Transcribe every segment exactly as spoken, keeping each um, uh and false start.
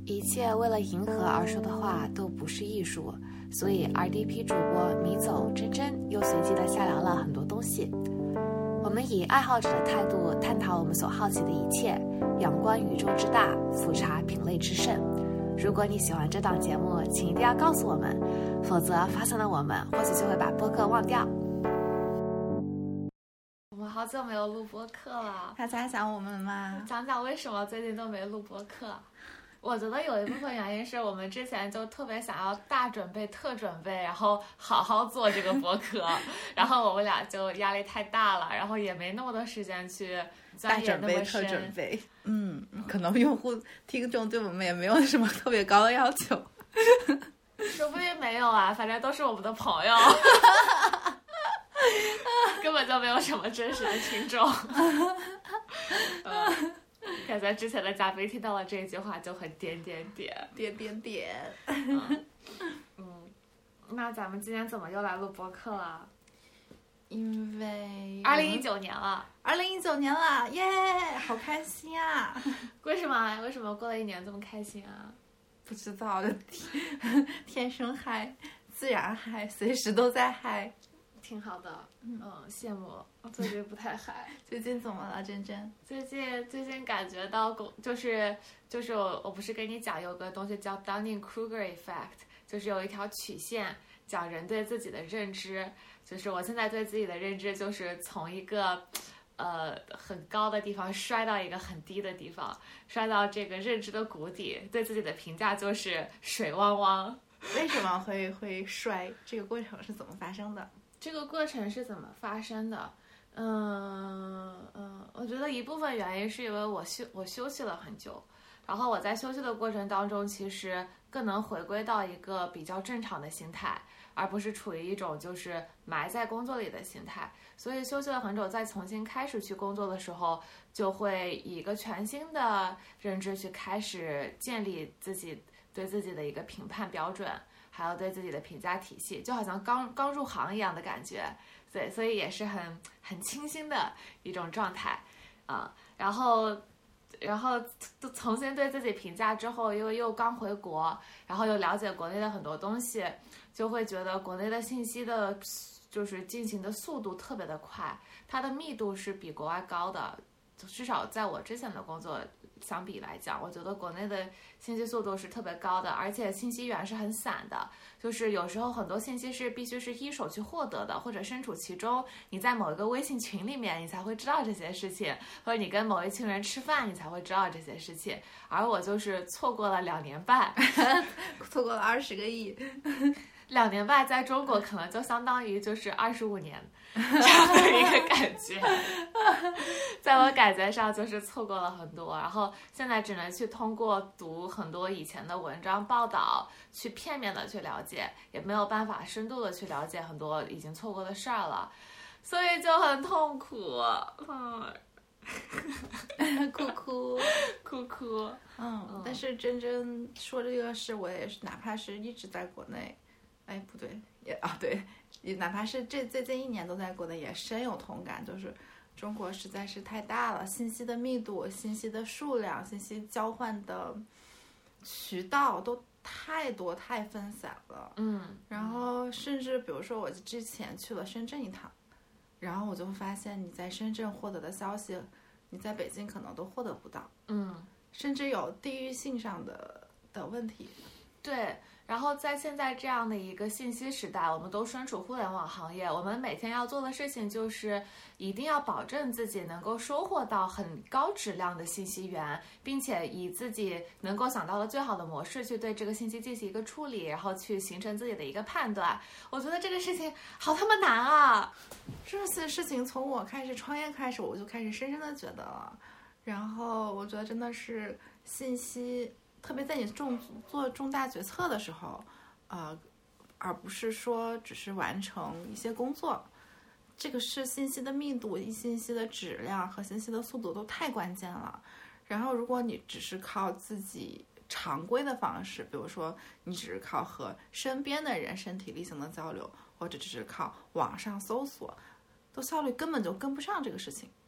一切为了迎合而说的话都不是艺术，所以 R D P 主播米走真真又随机的瞎聊了很多东西。我们以爱好者的态度探讨我们所好奇的一切，仰观宇宙之大，俯察品类之盛。如果你喜欢这档节目，请一定要告诉我们，否则发散的我们或许就会把播客忘掉。我们好久没有录播客了， 大家想我们吗？ 讲讲为什么最近都没录播客。我觉得有一部分原因是我们之前就特别想要大准备特准备，然后好好做这个播客然后我们俩就压力太大了，然后也没那么多时间去钻研那么深。 大准备特准备，嗯，可能用户听众对我们也没有什么特别高的要求说不定没有啊，反正都是我们的朋友根本就没有什么真实的听众嗯感觉之前的嘉宾听到了这一句话就很点点点点点点嗯, 嗯，那咱们今天怎么又来录播客了？ 因为二零一九年了， 二零一九年了，耶，好开心啊！ 为什么？为什么过了一年这么开心啊？ 不知道的，天天生嗨，自然嗨，随时都在嗨。 挺好的，嗯，羡慕。我最近不太嗨。 最近怎么了，珍珍？ 最近最近感觉到工，就是就是我我不是跟你讲有个东西叫 Dunning-Kruger effect， 就是有一条曲线讲人对自己的认知，就是我现在对自己的认知就是从一个呃很高的地方摔到一个很低的地方，摔到这个认知的谷底，对自己的评价就是水汪汪。 为什么会会摔？这个过程是怎么发生的？ 这个过程是怎么发生的？嗯嗯，我觉得一部分原因是因为我休我休息了很久，然后我在休息的过程当中，其实更能回归到一个比较正常的心态，而不是处于一种就是埋在工作里的心态。所以休息了很久，再重新开始去工作的时候，就会以一个全新的认知去开始建立自己对自己的一个评判标准。还有对自己的评价体系，就好像刚刚入行一样的感觉，对，所以也是很很清新的一种状态啊、嗯。然后，然后重新对自己评价之后，又又刚回国，然后又了解国内的很多东西，就会觉得国内的信息的，就是进行的速度特别的快，它的密度是比国外高的，至少在我之前的工作相比来讲，我觉得国内的信息速度是特别高的，而且信息源是很散的，就是有时候很多信息是必须是一手去获得的，或者身处其中，你在某一个微信群里面你才会知道这些事情，或者你跟某一群人吃饭你才会知道这些事情，而我就是错过了两年半错过了二十个亿两年半在中国可能就相当于就是二十五年这样的一个感觉在我感觉上就是错过了很多，然后现在只能去通过读很多以前的文章报道去片面的去了解，也没有办法深度的去了解很多已经错过的事儿了，所以就很痛苦嗯哭哭哭哭嗯, 嗯但是真真说这个事，我也是哪怕是一直在国内，哎不对也啊对哪怕是这最近一年都在国内，也深有同感，就是中国实在是太大了，信息的密度、信息的数量、信息交换的渠道都太多太分散了。 嗯， 然后甚至比如说我之前去了深圳一趟，然后我就会发现你在深圳获得的消息，你在北京可能都获得不到。 嗯， 甚至有地域性上的的问题。 对。然后在现在这样的一个信息时代，我们都身处互联网行业，我们每天要做的事情就是一定要保证自己能够收获到很高质量的信息源，并且以自己能够想到的最好的模式去对这个信息进行一个处理，然后去形成自己的一个判断。我觉得这个事情好他妈难啊！ 这些事情从我开始创业开始，我就开始深深的觉得了。然后我觉得真的是信息，特别在你重做重大决策的时候，呃，而不是说只是完成一些工作，这个是信息的密度、信息的质量和信息的速度都太关键了。然后如果你只是靠自己常规的方式，比如说你只是靠和身边的人身体力行的交流，或者只是靠网上搜索，都效率根本就跟不上这个事情。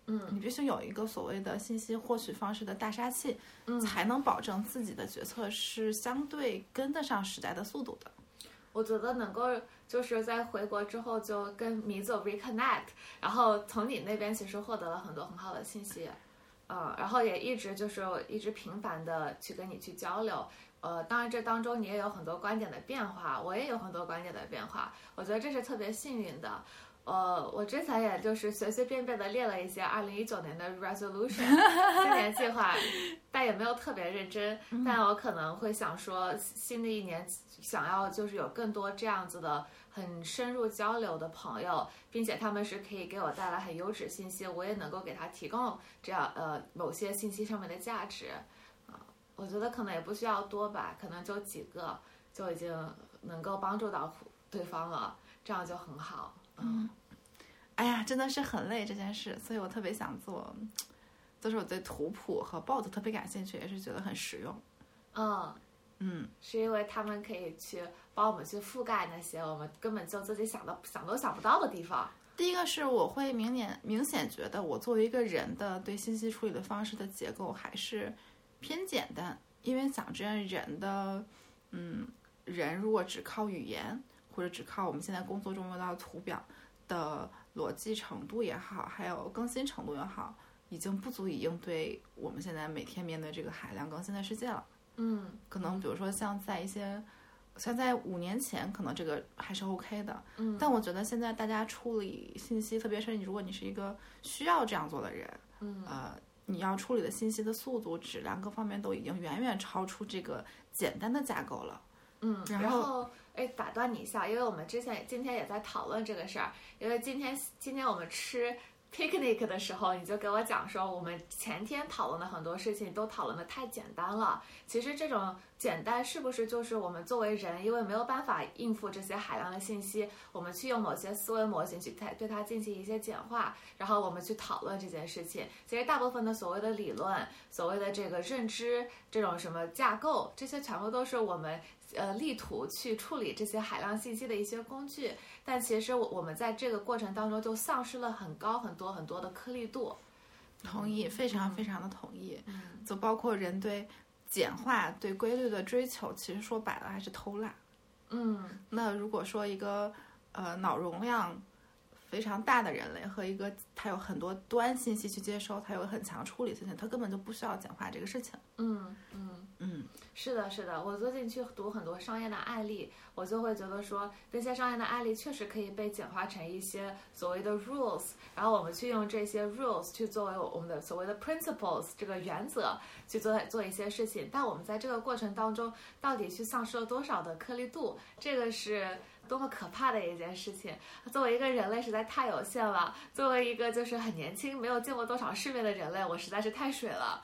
嗯， 你必须有一个所谓的信息获取方式的大杀器， 嗯， 才能保证自己的决策是相对跟得上时代的速度的。 我觉得能够就是在回国之后就跟米总 reconnect， 然后从你那边其实获得了很多很好的信息，嗯，然后也一直就是一直频繁的去跟你去交流，呃，当然这当中你也有很多观点的变化，我也有很多观点的变化，我觉得这是特别幸运的。呃，我之前也就是随随便便的列了一些二零一九年的 resolution 新年计划，但也没有特别认真。但我可能会想说，新的一年想要就是有更多这样子的很深入交流的朋友，并且他们是可以给我带来很优质信息，我也能够给他提供这样呃某些信息上面的价值啊、呃。我觉得可能也不需要多吧，可能就几个就已经能够帮助到对方了，这样就很好。 嗯，哎呀，真的是很累这件事，所以我特别想做，就是我对图谱和 bot 特别感兴趣，也是觉得很实用。 嗯嗯， 是因为他们可以去帮我们去覆盖那些我们根本就自己想到想都想不到的地方。 第一个是我会明显明显觉得我作为一个人的对信息处理的方式的结构还是偏简单，因为讲真，人的嗯，人如果只靠语言，或者只靠我们现在工作中用到的图表的逻辑程度也好，还有更新程度也好，已经不足以应对我们现在每天面对这个海量更新的世界了。 嗯， 可能比如说像在一些，像在五年前，可能这个还是 OK 的。 嗯， 但我觉得现在大家处理信息，特别是如果你是一个需要这样做的人， 嗯， 呃，你要处理的信息的速度、质量各方面都已经远远超出这个简单的架构了。 嗯， 然后。然后哎，打断你一下，因为我们之前今天也在讨论这个事儿。因为今天今天我们吃 picnic 的时候，你就给我讲说，我们前天讨论的很多事情都讨论的太简单了。其实这种简单是不是就是我们作为人，因为没有办法应付这些海量的信息，我们去用某些思维模型去对它进行一些简化，然后我们去讨论这件事情。其实大部分的所谓的理论、所谓的这个认知、这种什么架构，这些全部都是我们。呃，力图去处理这些海量信息的一些工具，但其实我我们在这个过程当中就丧失了很高很多很多的颗粒度。 同意，非常非常的同意。 嗯， 就包括人对简化、对规律的追求，其实说白了还是偷懒。 嗯， 那如果说一个呃脑容量非常大的人类和一个他有很多端信息去接收，他有很强处理性，他根本就不需要简化这个事情。 嗯嗯嗯， 是的，是的。我最近去读很多商业的案例，我就会觉得说，那些商业的案例确实可以被简化成一些所谓的 rules， 然后我们去用这些 rules 去作为我们的所谓的 principles 这个原则去做做一些事情。但我们在这个过程当中，到底去丧失了多少的颗粒度，这个是多么可怕的一件事情。作为一个人类实在太有限了，作为一个就是很年轻没有见过多少世面的人类，我实在是太水了。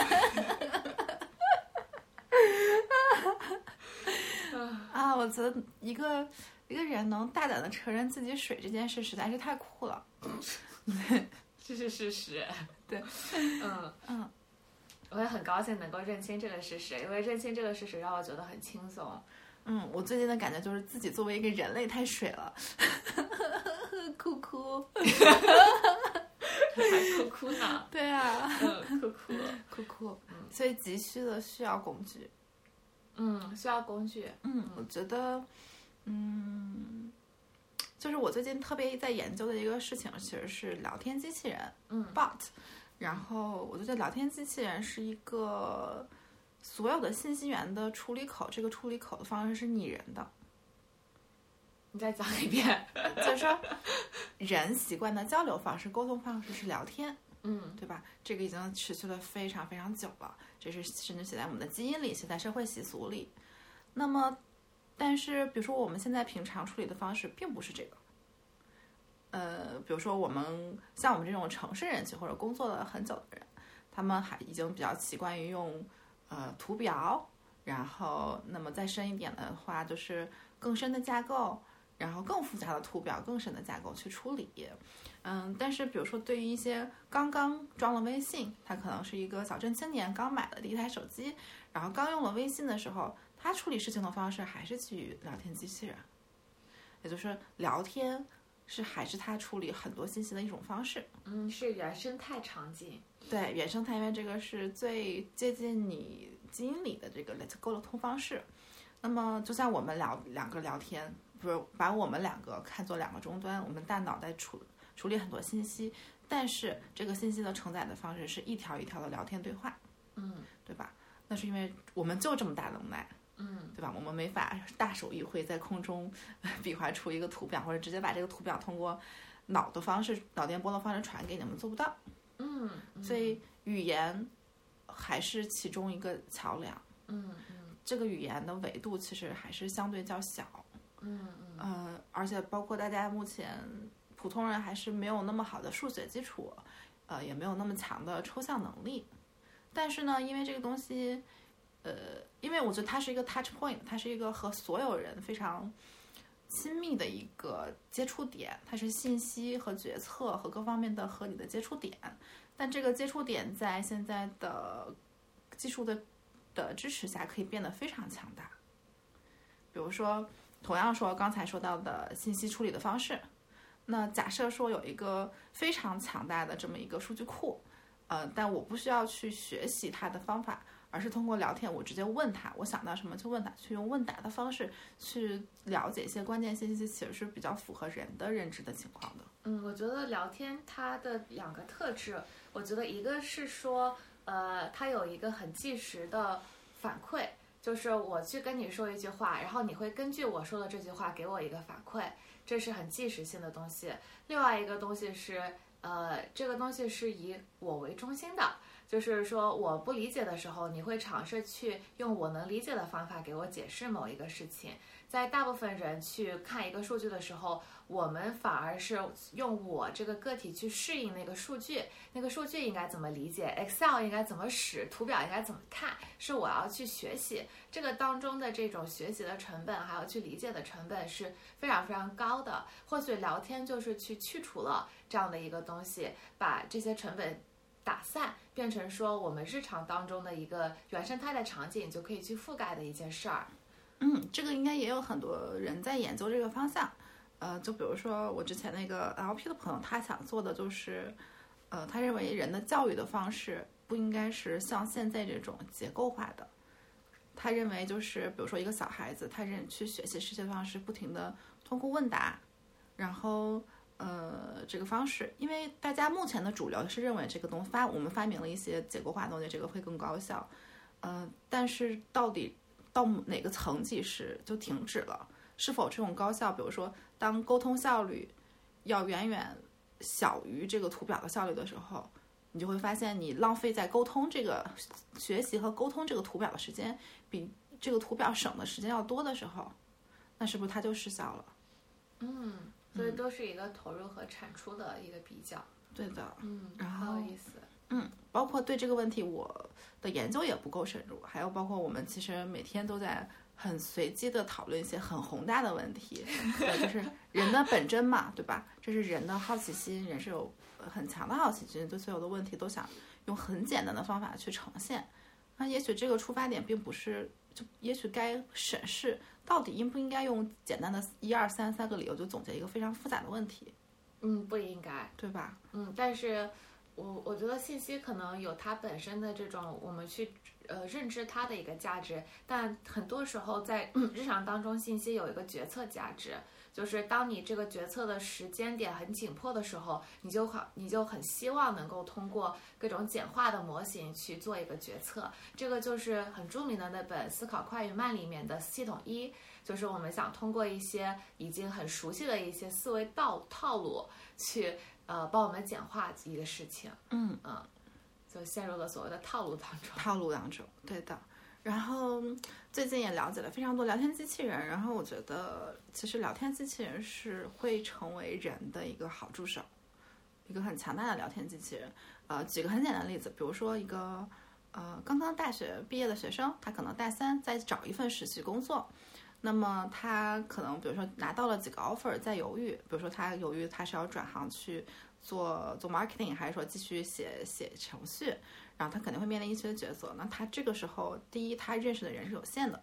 啊，我觉得一个一个人能大胆的承认自己水这件事实在是太酷了。 这是事实。 对， 嗯嗯， 我也很高兴能够认清这个事实，因为认清这个事实让我觉得很轻松。 嗯，我最近的感觉就是自己作为一个人类太水了，哭哭， 还哭哭呢？ 对啊， 嗯，哭哭哭哭，所以急需的需要工具。 嗯，需要工具。 嗯，我觉得，嗯，就是我最近特别在研究的一个事情，其实是聊天机器人， 嗯 ，bot。然后我觉得聊天机器人是一个所有的信息源的处理口，这个处理口的方式是拟人的。 你再讲一遍。 就是说，人习惯的交流方式、沟通方式是聊天。 嗯， 对吧？这个已经持续了非常非常久了，这是甚至写在我们的基因里，写在社会习俗里。那么，但是比如说我们现在平常处理的方式并不是这个。呃，比如说我们像我们这种城市人群或者工作了很久的人，他们还已经比较习惯于用呃图表，然后那么再深一点的话，就是更深的架构，然后更复杂的图表、更深的架构去处理。嗯，但是比如说对于一些刚刚装了微信，他可能是一个小镇青年，刚买了第一台手机，然后刚用了微信的时候，他处理事情的方式还是基于聊天机器人，也就是聊天是还是它处理很多信息的一种方式。 嗯，是原生态场景。 对，原生态，因为这个是最接近你基因里的这个沟通方式。那么就像我们聊两个聊天，不是把我们两个看作两个终端，我们大脑在处处理很多信息，但是这个信息的承载的方式是一条一条的聊天对话， 嗯， 对吧？那是因为我们就这么大能耐， 嗯， 对吧？我们没法大手一挥在空中比划出一个图表，或者直接把这个图表通过脑的方式、脑电波的方式传给你们，做不到。 嗯， 所以语言还是其中一个桥梁。 嗯嗯， 这个语言的维度其实还是相对较小。 嗯嗯， 呃，而且包括大家目前普通人还是没有那么好的数学基础，呃，也没有那么强的抽象能力。但是呢，因为这个东西，呃，因为我觉得它是一个 touch point， 它是一个和所有人非常亲密的一个接触点，它是信息和决策和各方面的和你的接触点。但这个接触点在现在的技术的的支持下，可以变得非常强大。比如说，同样说刚才说到的信息处理的方式，那假设说有一个非常强大的这么一个数据库，呃，但我不需要去学习它的方法，而是通过聊天，我直接问他，我想到什么就问他，去用问答的方式去了解一些关键信息，其实是比较符合人的认知的情况的。 嗯，我觉得聊天它的两个特质，我觉得一个是说，呃，它有一个很即时的反馈，就是我去跟你说一句话，然后你会根据我说的这句话给我一个反馈，这是很即时性的东西。另外一个东西是，呃，这个东西是以我为中心的，就是说我不理解的时候，你会尝试去用我能理解的方法给我解释某一个事情。在大部分人去看一个数据的时候，我们反而是用我这个个体去适应那个数据，那个数据应该怎么理解 ，Excel 应该怎么使，图表应该怎么看，是我要去学习。这个当中的这种学习的成本，还有去理解的成本是非常非常高的。或许聊天就是去去除了这样的一个东西，把这些成本打散，变成说我们日常当中的一个原生态的场景就可以去覆盖的一件事儿。 嗯，这个应该也有很多人在研究这个方向。呃，就比如说我之前那个 L P 的朋友，他想做的就是，呃，他认为人的教育的方式不应该是像现在这种结构化的。他认为就是，比如说一个小孩子，他认去学习世界方式，不停的通过问答，然后呃这个方式，因为大家目前的主流是认为这个东发我们发明了一些结构化的东西，这个会更高效。呃，但是到底到哪个层级是就停止了？是否这种高效，比如说当沟通效率要远远小于这个图表的效率的时候，你就会发现你浪费在沟通这个学习和沟通这个图表的时间比这个图表省的时间要多的时候，那是不是它就失效了？ 嗯，所以都是一个投入和产出的一个比较。 对的， 嗯， 然后很有意思。 嗯，包括对这个问题我的研究也不够深入，还有包括我们其实每天都在很随机的讨论一些很宏大的问题，对，就是人的本真嘛，对吧？这是人的好奇心，人是有很强的好奇心，对所有的问题都想用很简单的方法去呈现。那也许这个出发点并不是，就也许该审视到底应不应该用简单的一二三三个理由就总结一个非常复杂的问题。 嗯，不应该， 对吧？ 嗯，但是我我觉得信息可能有它本身的这种我们去呃认知它的一个价值，但很多时候在、嗯、日常当中，信息有一个决策价值，就是当你这个决策的时间点很紧迫的时候，你就很你就很希望能够通过各种简化的模型去做一个决策。这个就是很著名的那本《思考快与慢》里面的系统一，就是我们想通过一些已经很熟悉的一些思维套套路去呃帮我们简化一个事情。 嗯嗯，就陷入了所谓的套路当中。 套路当中，对的。然后最近也了解了非常多聊天机器人，然后我觉得其实聊天机器人是会成为人的一个好助手，一个很强大的聊天机器人。呃，举个很简单的例子，比如说一个呃刚刚大学毕业的学生，他可能大三在找一份实习工作，那么他可能比如说拿到了几个 offer 在犹豫，比如说他犹豫他是要转行去做做 marketing 还是说继续写写程序，然后他肯定会面临一些抉择。那他这个时候，第一，他认识的人是有限的，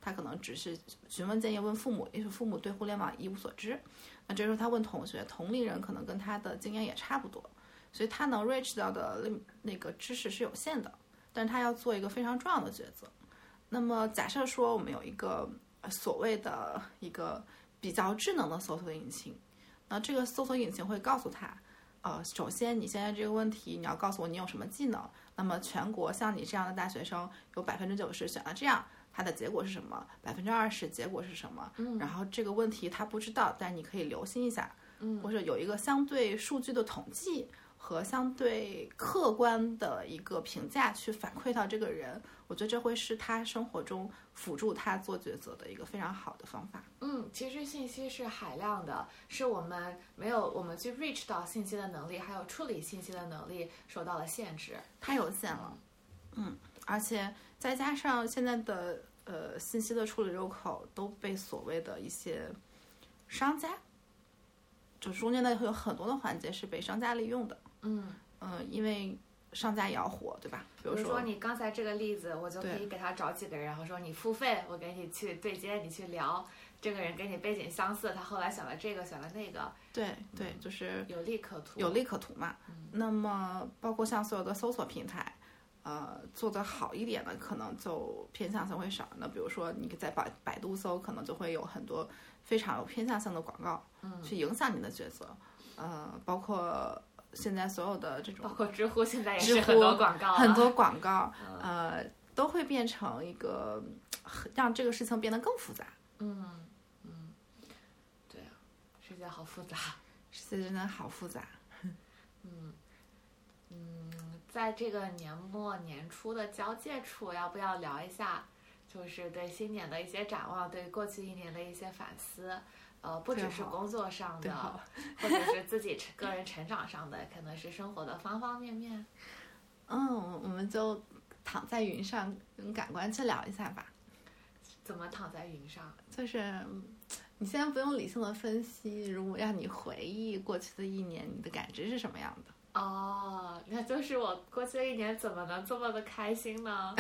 他可能只是询问建议问父母，也许父母对互联网一无所知。那这时候他问同学，同龄人可能跟他的经验也差不多，所以他能 reach 到的那个知识是有限的，但是他要做一个非常重要的抉择。那么假设说我们有一个所谓的一个比较智能的搜索引擎，那这个搜索引擎会告诉他，呃，首先你现在这个问题你要告诉我你有什么技能，那么全国像你这样的大学生有百分之九十选了这样，它的结果是什么？百分之二十结果是什么？ 嗯， 然后这个问题他不知道，但你可以留心一下， 嗯， 或者有一个相对数据的统计和相对客观的一个评价去反馈到这个人，我觉得这会是他生活中辅助他做抉择的一个非常好的方法。 嗯，其实信息是海量的，是我们没有我们去 reach 到信息的能力，还有处理信息的能力受到了限制， 太有限了。嗯，而且再加上现在的呃信息的处理入口都被所谓的一些商家，就中间的有很多的环节是被商家利用的。 嗯嗯、呃，因为商家也要火，对吧？比如说比如说你刚才这个例子，我就可以给他找几个人，然后说你付费，我给你去对接，你去聊，这个人跟你背景相似，他后来选了这个，选了那个， 对对，就是有利可图， 有利可图嘛。 嗯、 那么包括像所有的搜索平台，呃，做得好一点的，可能就偏向性会少。那比如说你在百百度搜，可能就会有很多非常有偏向性的广告， 嗯， 去影响你的抉择。呃，包括现在所有的这种， 包括知乎现在也是很多广告， 很多广告， 嗯、 呃，都会变成一个让这个事情变得更复杂。 嗯嗯，对啊，世界好复杂， 世界真的好复杂。 嗯嗯，在这个年末年初的交界处，要不要聊一下，就是对新年的一些展望，对过去一年的一些反思？呃，不只是工作上的，或者是自己个人成长上的，可能是生活的方方面面。 嗯，我们就躺在云上用感官去聊一下吧。 怎么躺在云上？ 就是你现在不用理性的分析，如果让你回忆过去的一年，你的感知是什么样的？ 哦，那就是我过去的一年怎么能这么的开心呢？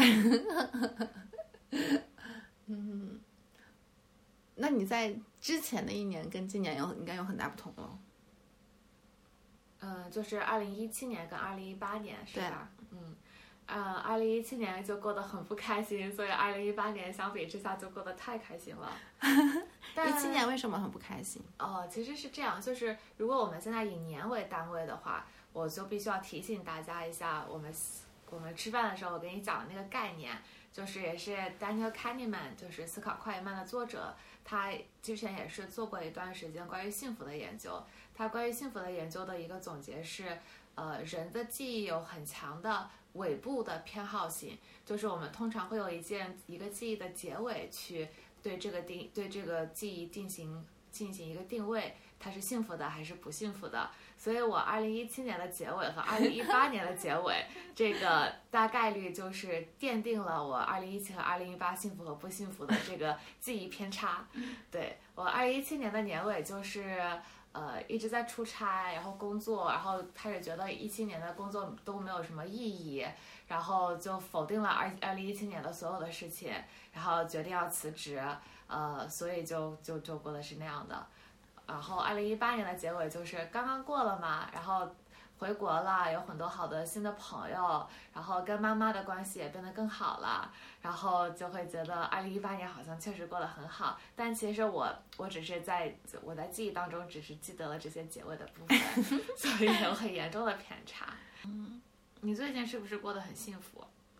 嗯。那你在之前的一年跟今年有应该有很大不同了。 嗯，就是二零一七年跟二零一八年是吧？嗯，呃，二零一七年就过得很不开心，所以二零一八年相比之下就过得太开心了。 一七年为什么很不开心？ 哦，其实是这样，就是如果我们现在以年为单位的话，我就必须要提醒大家一下，我们我们吃饭的时候我跟你讲的那个概念，就是也是 Daniel Kahneman， 就是《思考快与慢》的作者。他之前也是做过一段时间关于幸福的研究，他关于幸福的研究的一个总结是，呃，人的记忆有很强的尾部的偏好性，就是我们通常会有一件一个记忆的结尾去对这个定对这个记忆进行进行一个定位，它是幸福的还是不幸福的。所以我二零一七年的结尾和二零一八年的结尾，这个大概率就是奠定了我二零一七和二零一八幸福和不幸福的这个记忆偏差。对，我二零一七年的年尾就是呃一直在出差，然后工作，然后开始觉得一七年的工作都没有什么意义，然后就否定了二二零一七年的所有的事情，然后决定要辞职，呃，所以就就就过的是那样的。然后二零一八年的结尾就是刚刚过了嘛，然后回国了，有很多好的新的朋友，然后跟妈妈的关系也变得更好了，然后就会觉得二零一八年好像确实过得很好，但其实我我只是在我在记忆当中只是记得了这些结尾的部分，所以有很严重的偏差。嗯，你最近是不是过得很幸福？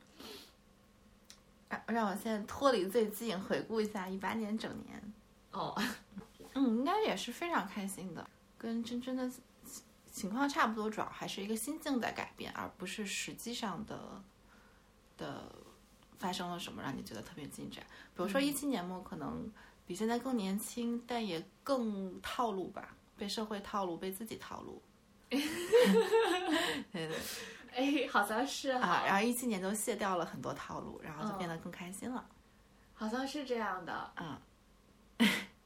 让我现在脱离最近，回顾一下一八年整年。 哦。 嗯，应该也是非常开心的，跟真真的情况差不多，主要还是一个心境在改变，而不是实际上的的发生了什么让你觉得特别进展。比如说一七年末可能比现在更年轻，但也更套路吧，被社会套路，被自己套路。对对， 哎，好像是啊，然后一七年就卸掉了很多套路，然后就变得更开心了。 嗯、好像是这样的。 嗯。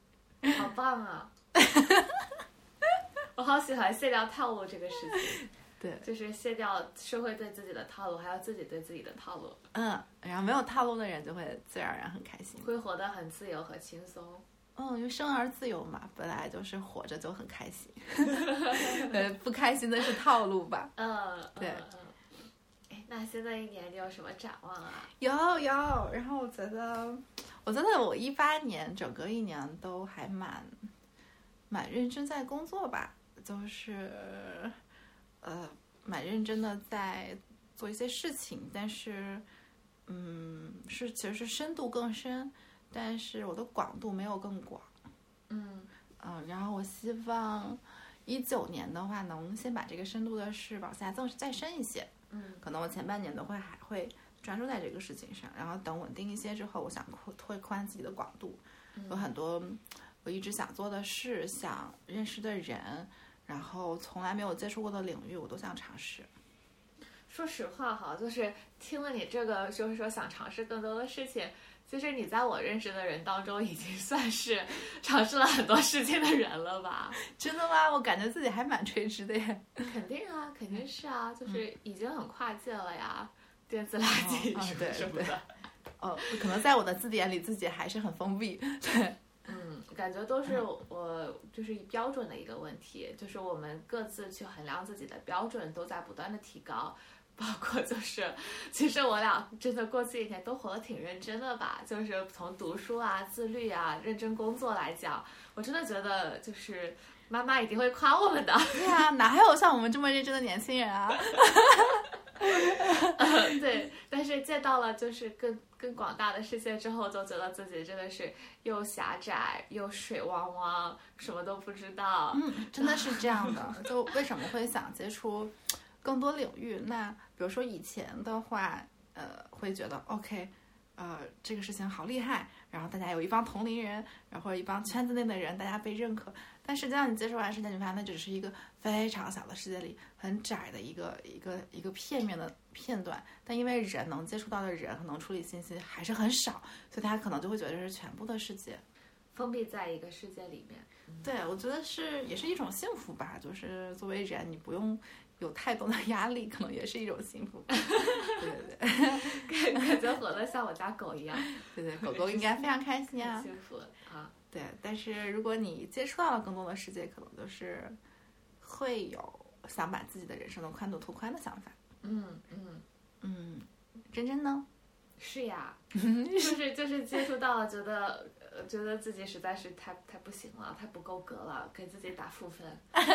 好棒啊！我好喜欢卸掉套路这个事情。 对， 就是卸掉社会对自己的套路，还有自己对自己的套路。 嗯，然后没有套路的人就会自然而然很开心， 会活得很自由和轻松。 嗯，因为生而自由嘛，本来就是活着就很开心。呃，不开心的是套路吧？ 嗯， 对。 哎，那新的一年你有什么展望啊？ 有有，然后我觉得，我觉得我一八年整个一年都还蛮蛮认真在工作吧，就是呃蛮认真的在做一些事情，但是嗯是其实是深度更深。但是我的广度没有更广， 嗯嗯，然后我希望一九年的话，能先把这个深度的事往下再再深一些， 嗯， 可能我前半年的会还会专注在这个事情上，然后等稳定一些之后，我想扩拓宽自己的广度， 嗯、 有很多我一直想做的事，想认识的人，然后从来没有接触过的领域，我都想尝试。 说实话哈，就是听了你这个，就是说想尝试更多的事情。其实你在我认识的人当中，已经算是尝试了很多事情的人了吧？ 真的吗？我感觉自己还蛮垂直的耶。 肯定啊，肯定是啊，就是已经很跨界了呀，嗯、电子垃圾什么什么的。 哦，哦可能在我的字典里，自己还是很封闭。对， 嗯，感觉都是我就是标准的一个问题，就是我们各自去衡量自己的标准都在不断的提高。包括就是，其实我俩真的过去一年都活得挺认真的吧，就是从读书啊、自律啊、认真工作来讲，我真的觉得就是妈妈一定会夸我们的。 对啊，哪还有像我们这么认真的年轻人啊？ 嗯、对，但是见到了就是更更广大的世界之后，就觉得自己真的是又狭窄又水汪汪，什么都不知道。 嗯，真的是这样的。就为什么会想接触更多领域？那比如说以前的话，呃，会觉得 OK， 呃，这个事情好厉害，然后大家有一帮同龄人，然后一帮圈子内的人，大家被认可。但实际上你接触完世界，你发现那只是一个非常小的世界里很窄的一个一个一个片面的片段。但因为人能接触到的人和能处理信息还是很少，所以大家可能就会觉得这是全部的世界， 封闭在一个世界里面。 嗯、对，我觉得是也是一种幸福吧，就是作为人，你不用有太多的压力，可能也是一种幸福。对对对，感感觉活得像我家狗一样。 对对，狗狗应该非常开心啊， 幸福啊。 对，但是如果你接触到了更多的世界，可能就是会有想把自己的人生的宽度拓宽的想法。 嗯嗯嗯，真真呢？ 是呀，就是就是接触到了，觉得呃觉得自己实在是太太不行了，太不够格了，给自己打负分。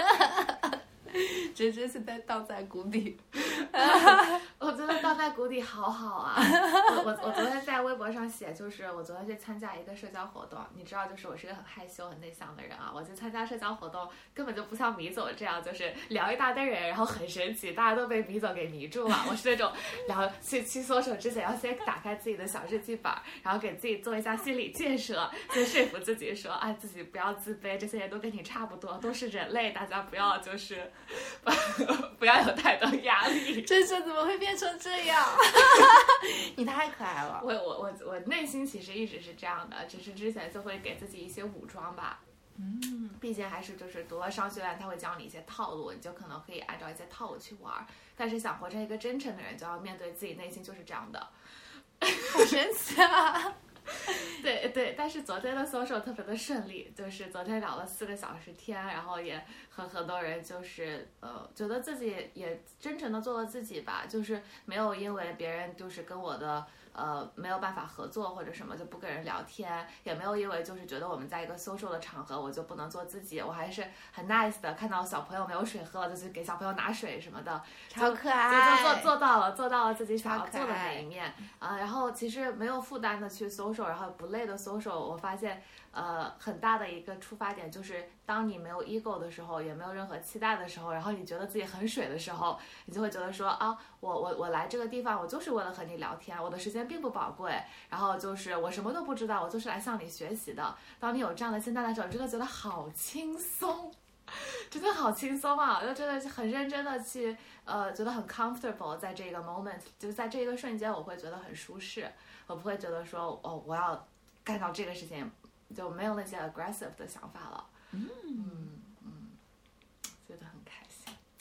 真真现在倒在谷底。 我觉得倒在谷底好好啊！我我我昨天在微博上写，就是我昨天去参加一个社交活动，你知道，就是我是一个很害羞、很内向的人啊。我去参加社交活动，根本就不像米总这样，就是聊一大堆人，然后很神奇，大家都被米总给迷住了。我是那种聊去去搜手之前，要先打开自己的小日记本，然后给自己做一下心理建设，先说服自己说，哎，自己不要自卑，这些人都跟你差不多，都是人类，大家不要就是不要有太多压力。 真真怎么会变成这样？你太可爱了。 我我我我内心其实一直是这样的，只是之前就会给自己一些武装吧。 嗯， 毕竟还是就是读了商学院，他会教你一些套路，你就可能可以按照一些套路去玩。但是想活成一个真诚的人，就要面对自己内心就是这样的。 好神奇啊！ 对对，但是昨天的 social 特别的顺利，就是昨天聊了四个小时天，然后也和很多人就是呃，觉得自己也真诚的做了自己吧，就是没有因为别人就是跟我的呃没有办法合作或者什么就不跟人聊天，也没有因为就是觉得我们在一个 social 的场合我就不能做自己，我还是很 nice 的，看到小朋友没有水喝了就去给小朋友拿水什么的， 超可爱， 就做做做到了做到了自己想要做的那一面啊、呃，然后其实没有负担的去 social， 然后不累的 social， 我发现呃很大的一个出发点就是当你没有 ego 的时候，也没有任何期待的时候，然后你觉得自己很水的时候，你就会觉得说啊，我我我来这个地方，我就是为了和你聊天，我的时间并不宝贵，然后就是我什么都不知道，我就是来向你学习的。当你有这样的心态的时候，你真的觉得好轻松，真的好轻松啊！我就真的很认真的去呃，觉得很 comfortable 在这个 moment， 就是在这个瞬间，我会觉得很舒适，我不会觉得说哦，我要干到这个事情，就没有那些 aggressive 的想法了。 嗯嗯嗯，觉得很开心。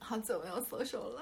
好久没有 social 了。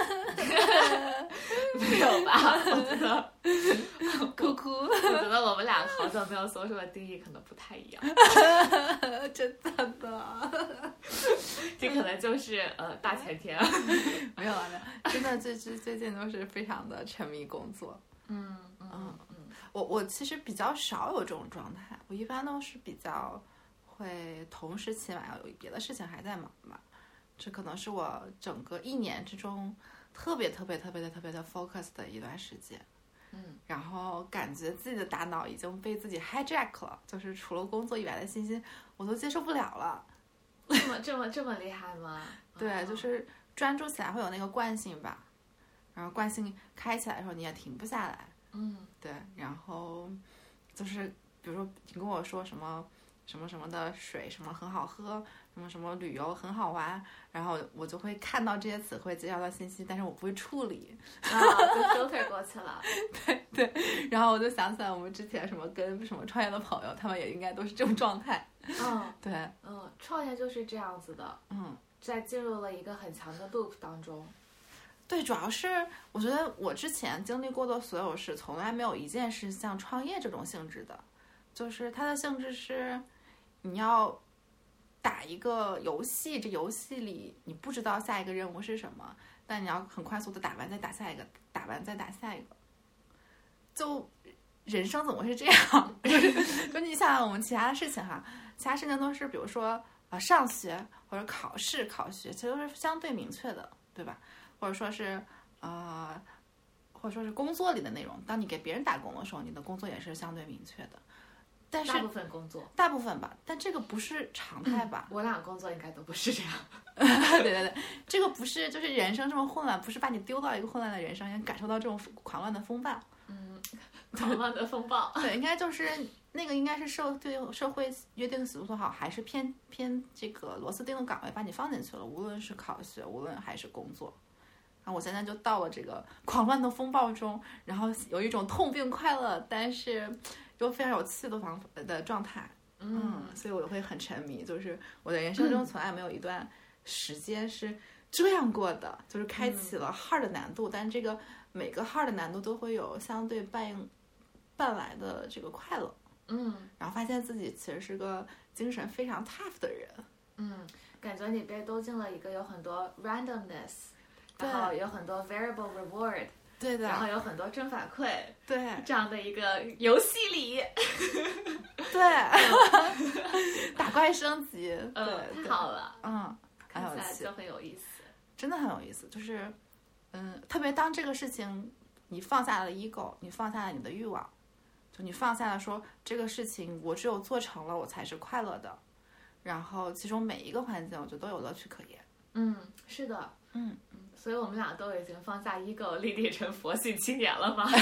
没有吧？我觉得哭哭。 我觉得我们俩好久没有 social 的定义可能不太一样。 真的的。 这可能就是呃大前天。 没有啊，真的最最最近都是非常的沉迷工作。 嗯嗯嗯， 我我其实比较少有这种状态，我一般都是比较会同时起码有别的事情还在忙吧。这可能是我整个一年之中特别特别特别的特别的 focus 的一段时间。 嗯， 然后感觉自己的大脑已经被自己 hijack 了，就是除了工作以外的信息我都接受不了了。 这么这么这么厉害吗？ 对，就是专注起来会有那个惯性吧，然后惯性开起来的时候你也停不下来。 嗯， 对，然后就是比如说你跟我说什么什么什么的水什么很好喝，什么什么旅游很好玩，然后我就会看到这些词汇介绍到信息，但是我不会处理啊，就 filter 过去了。 对对，然后我就想起来我们之前什么跟什么创业的朋友，他们也应该都是这种状态。 嗯， 对， 嗯，创业就是这样子的。 嗯， 在进入了一个很强的 loop 当中。 对，主要是我觉得我之前经历过的所有事，从来没有一件事像创业这种性质的，就是它的性质是你要打一个游戏，这游戏里你不知道下一个任务是什么，但你要很快速的打完再打下一个，打完再打下一个。就人生怎么会是这样？就你想想我们其他的事情哈，其他事情都是比如说啊上学或者考试考学，其实都是相对明确的，对吧？或者说是呃，或者说是工作里的内容，当你给别人打工的时候，你的工作也是相对明确的。但是大部分工作， 大部分吧，但这个不是常态吧？ 嗯、我俩工作应该都不是这样。 对对对，这个不是，就是人生这么混乱，不是把你丢到一个混乱的人生，也感受到这种狂乱的风暴。 嗯，狂乱的风暴。 对，应该就是那个，应该是社对社会约定俗成好，还是偏偏这个螺丝钉的岗位把你放进去了，无论是考学，无论还是工作。然后我现在就到了这个狂乱的风暴中，然后有一种痛并快乐，但是又非常有趣的方的状态。嗯，所以我会很沉迷，就是我的人生中从来没有一段时间是这样过的，嗯、就是开启了 hard 的难度，嗯、但这个每个 hard 的难度都会有相对伴应伴来的这个快乐。 嗯， 然后发现自己其实是个精神非常 tough 的人。 嗯，感觉你被兜进了一个有很多 randomness。然后有很多 variable reward， 对的， 然后有很多正反馈， 对， 这样的一个游戏里， 对，打怪升级， 嗯，太好了， 嗯， 看起来就很有意思， 真的很有意思，就是，嗯，特别当这个事情你放下了 ego， 你放下了你的欲望，就你放下了说这个事情我只有做成了我才是快乐的，然后其中每一个环节我觉得都有乐趣可言。 嗯，是的， 嗯。 所以我们俩都已经放下 ego， 立地成佛系青年了吗？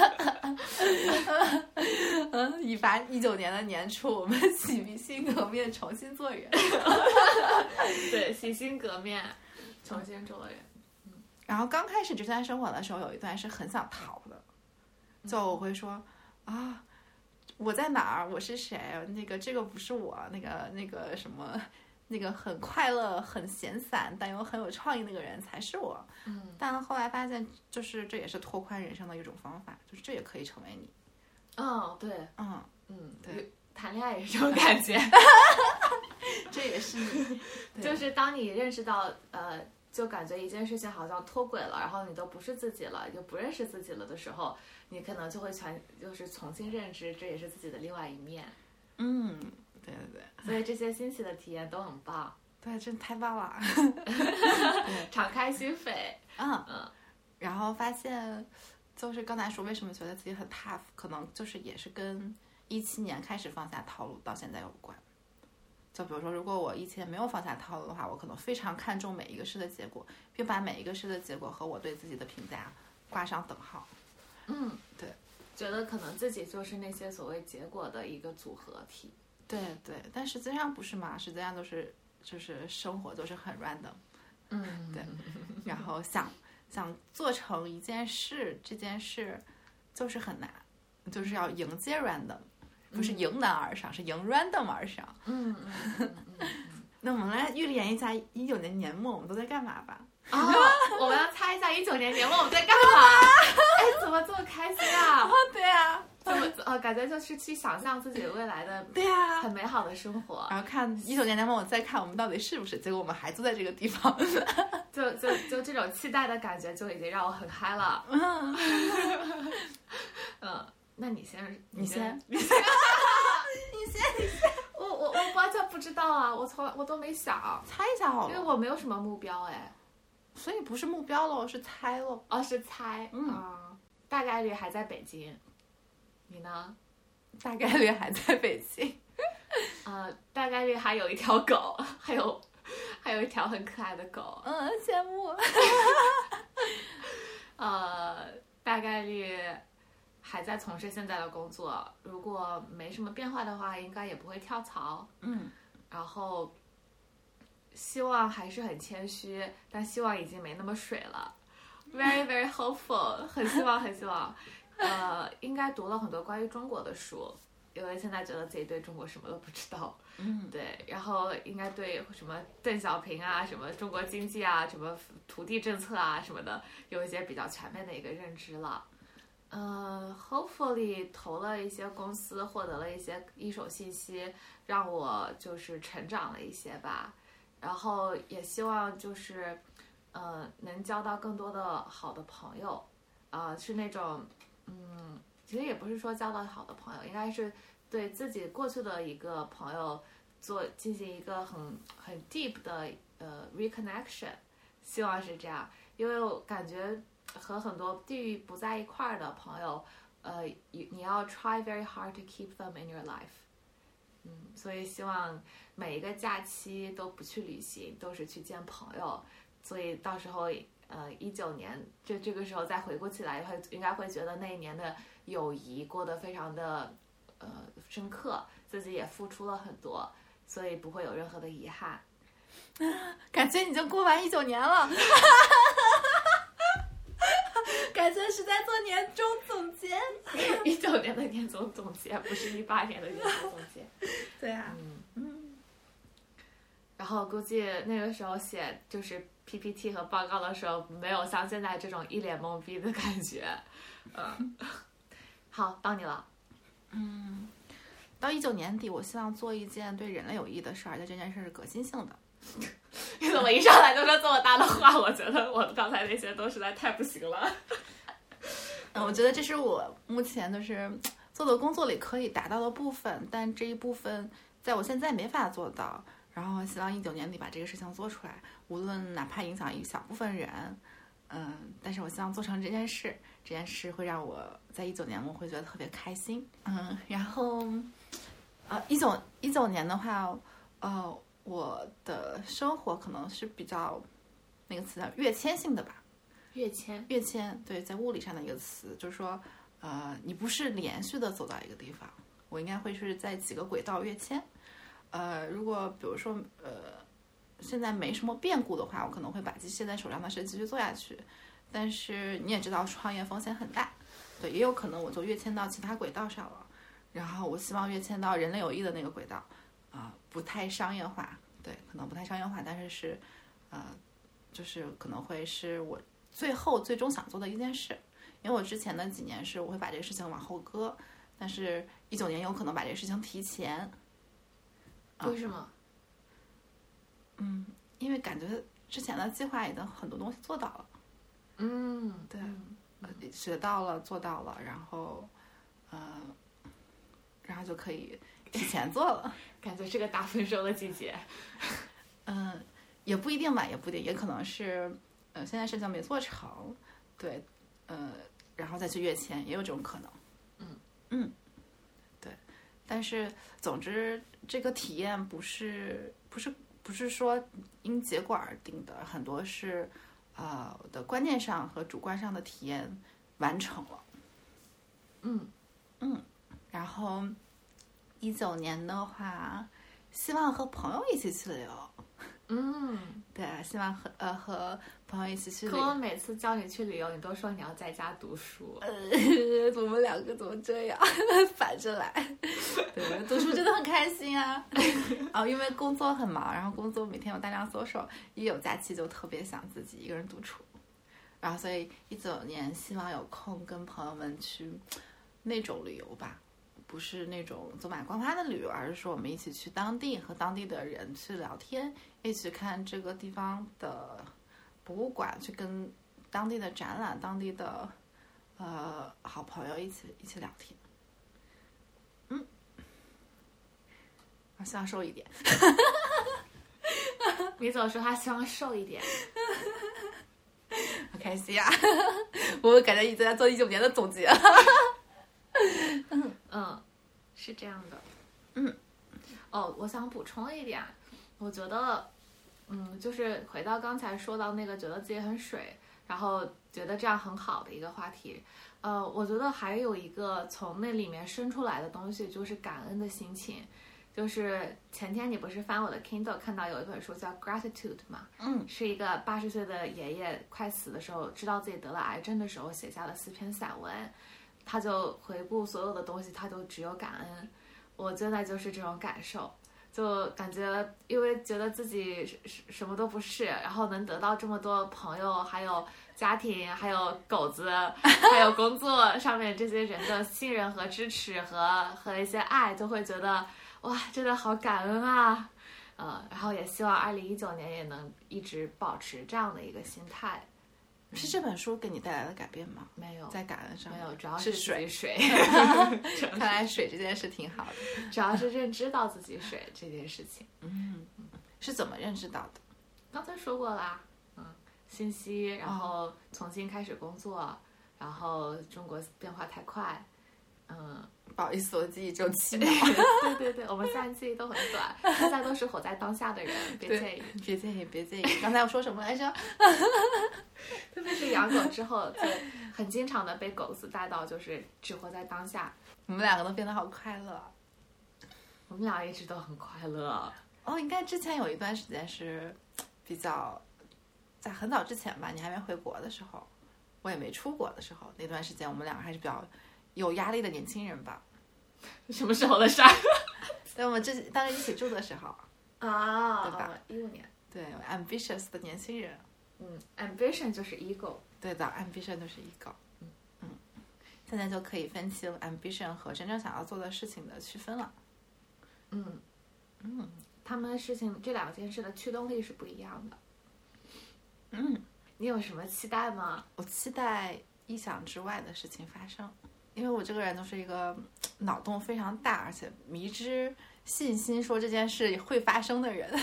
嗯，一八一九年的年初，我们洗心革面，重新做人。 对，洗心革面，重新做人。 嗯。然后刚开始这段生活的时候，有一段是很想逃的，就我会说、嗯、啊，我在哪儿？我是谁？那个这个不是我，那个那个什么。那个很快乐、很闲散但又很有创意那个人才是我。 嗯， 但后来发现，就是这也是拓宽人生的一种方法，就是这也可以成为你。 哦，对， 嗯嗯， 对， 谈恋爱也是这种感觉。 这也是你， 就是当你认识到，呃，就感觉一件事情好像脱轨了，然后你都不是自己了，就不认识自己了的时候，你可能就会全就是重新认知，这也是自己的另外一面。 嗯。对对对， 所以这些新奇的体验都很棒。 对，真太棒了。 敞开心扉。 嗯嗯。然后发现，就是刚才说为什么觉得自己很 tough， 可能就是也是跟一七年开始放下套路到现在有关。就比如说，如果我以前没有放下套路的话，我可能非常看重每一个事的结果，并把每一个事的结果和我对自己的评价挂上等号。 嗯， 对， 觉得可能自己就是那些所谓结果的一个组合体。 对对，但实际上不是嘛，实际上都是就是生活都是很 random， 嗯， 对，然后想想做成一件事，这件事就是很难，就是要迎接 random， 不是迎难而上，嗯、是迎 random 而上。 嗯嗯嗯嗯。 那我们来预演一下一九年年末我们都在干嘛吧。 啊、哦，我们要猜一下一九年年末我们在干嘛？哎，怎么这么开心啊？ 对啊， 怎么呃，感觉就是去想象自己未来的对啊很美好的生活， 然后看一九年年末我再看我们到底是不是，结果我们还坐在这个地方， 就就就这种期待的感觉就已经让我很嗨了。 嗯， 嗯，那你先， 你先， 你先，你先，你先。我我我完全不知道啊，我从来我都没想， 猜一下好了， 因为我没有什么目标哎。 所以不是目标喽，是猜喽。 哦，是猜， 嗯、 呃，大概率还在北京。你呢？ 大概率还在北京。 呃，大概率还有一条狗，还有还有一条很可爱的狗。 嗯，羡慕。 呃，大概率还在从事现在的工作，如果没什么变化的话，应该也不会跳槽。 嗯， 然后希望还是很谦虚，但希望已经没那么水了。Very very hopeful， 很希望很希望。呃，应该读了很多关于中国的书，因为现在觉得自己对中国什么都不知道。 嗯， 对，然后应该对什么邓小平啊、什么中国经济啊、什么土地政策啊什么的，有一些比较全面的一个认知了。呃 ，hopefully 投了一些公司，获得了一些一手信息，让我就是成长了一些吧。然后也希望就是呃能交到更多的好的朋友，啊、呃，是那种嗯，其实也不是说交到好的朋友，应该是对自己过去的一个朋友做进行一个很很 deep 的呃 reconnection， 希望是这样，因为我感觉和很多地域不在一块儿的朋友，呃，你你要 try very hard to keep them in your life， 嗯，所以希望每一个假期都不去旅行，都是去见朋友，所以到时候呃一九年这这个时候再回顾起来，会应该会觉得那一年的友谊过得非常的呃深刻，自己也付出了很多，所以不会有任何的遗憾。 感觉你就过完一九年了。感觉是在做年终总结。 一九年的年终总结，不是一八年的年终总结。 对啊， 嗯嗯。 然后估计那个时候写就是 P P T 和报告的时候，没有像现在这种一脸懵逼的感觉。嗯，好，到你了。 嗯，到一九年底，我希望做一件对人类有益的事儿，而且这件事是革新性的。 你怎么一上来就说这么大的话？我觉得我刚才那些都实在太不行了。 嗯，我觉得这是我目前就是做的工作里可以达到的部分，但这一部分在我现在没法做到。然后希望一九年底把这个事情做出来，无论哪怕影响一小部分人，嗯，但是我希望做成这件事，这件事会让我在一九年我会觉得特别开心。嗯，然后，呃，一九一九年的话，呃，我的生活可能是比较那个词叫跃迁性的吧。 跃迁， 跃迁，对，在物理上的一个词，就是说，呃，你不是连续的走到一个地方，我应该会是在几个轨道跃迁。呃，如果比如说，呃，现在没什么变故的话，我可能会把现在手上的事继续做下去。但是你也知道，创业风险很大，对，也有可能我就跃迁到其他轨道上了。然后我希望跃迁到人类有益的那个轨道，啊、呃，不太商业化，对，可能不太商业化，但是是，呃，就是可能会是我最后最终想做的一件事。因为我之前的几年是我会把这个事情往后搁，但是一九年有可能把这个事情提前。 为什么？ 嗯，因为感觉之前的计划已经很多东西做到了。 嗯， 对，嗯、学到了，做到了，然后，呃，然后就可以提前做了。 感觉是个大丰收的季节。 嗯、呃，也不一定吧，也不一定，也可能是，呃，现在事情没做成，对，呃，然后再去跃迁，也有这种可能。 嗯嗯，对，但是总之这个体验不是不是不是说因结果而定的，很多是呃的观念上和主观上的体验完成了。 嗯嗯，然后一九年的话，希望和朋友一起去旅游。 嗯， 对，希望和呃和朋友一起去旅可我每次叫你去旅游，你都说你要在家读书。 呃，我们两个怎么这样反着来？对，读书真的很开心啊。哦，因为工作很忙，然后工作每天有大量 social， 一有假期就特别想自己一个人独处。然后所以一九年希望有空跟朋友们去那种旅游吧，不是那种走马观花的旅游，而是说我们一起去当地和当地的人去聊天，一起看这个地方的博物馆，去跟当地的展览、当地的呃好朋友一起一起聊天。嗯，我希望瘦一点。 你总说他希望瘦一点。 好开心啊！我感觉一直在做一九年的总结。 嗯嗯，是这样的。 嗯， 哦，我想补充一点，我觉得，嗯，就是回到刚才说到那个觉得自己很水，然后觉得这样很好的一个话题。呃，我觉得还有一个从那里面生出来的东西，就是感恩的心情。就是前天你不是翻我的 Kindle 看到有一本书叫 Gratitude 吗？ 嗯， 是一个八十岁的爷爷快死的时候，知道自己得了癌症的时候写下的四篇散文。他就回顾所有的东西，他都只有感恩。我现在就是这种感受，就感觉因为觉得自己什么都不是，然后能得到这么多朋友，还有家庭，还有狗子，还有工作上面这些人的信任和支持和和一些爱，就会觉得哇，真的好感恩啊。呃，然后也希望二零一九年也能一直保持这样的一个心态。 是这本书给你带来的改变吗？ 没有， 在感恩上没有，主要是水水。看来水这件事挺好的， 主要是认知到自己水这件事情。 嗯，是怎么认知到的？ 刚才说过啦，嗯，信息，然后重新开始工作，哦、然后中国变化太快，嗯， 不好意思，我记忆只有七秒。 对对对，我们现在记忆都很短，大家都是活在当下的人，别介意， 别介意，别介意。刚才我说什么来着？ 特别是养狗之后，就很经常的被狗子带到，就是只活在当下。 我们两个都变得好快乐。 我们俩一直都很快乐。 哦，应该之前有一段时间是比较，在很早之前吧，你还没回国的时候，我也没出国的时候，那段时间我们两个还是比较有压力的年轻人吧。 什么时候的事儿？ 在我们这当时一起住的时候啊， 对吧？ 一五年。 对 ，ambitious 的年轻人。 嗯 ，ambition 就是 ego。 对的 ，ambition 就是 ego。嗯嗯，现在就可以分清 ambition 和真正想要做的事情的区分了。 嗯嗯， 他们事情这两件事的驱动力是不一样的。 嗯， 你有什么期待吗？ 我期待意想之外的事情发生，因为我这个人就是一个脑洞非常大，而且迷之信心说这件事会发生的人。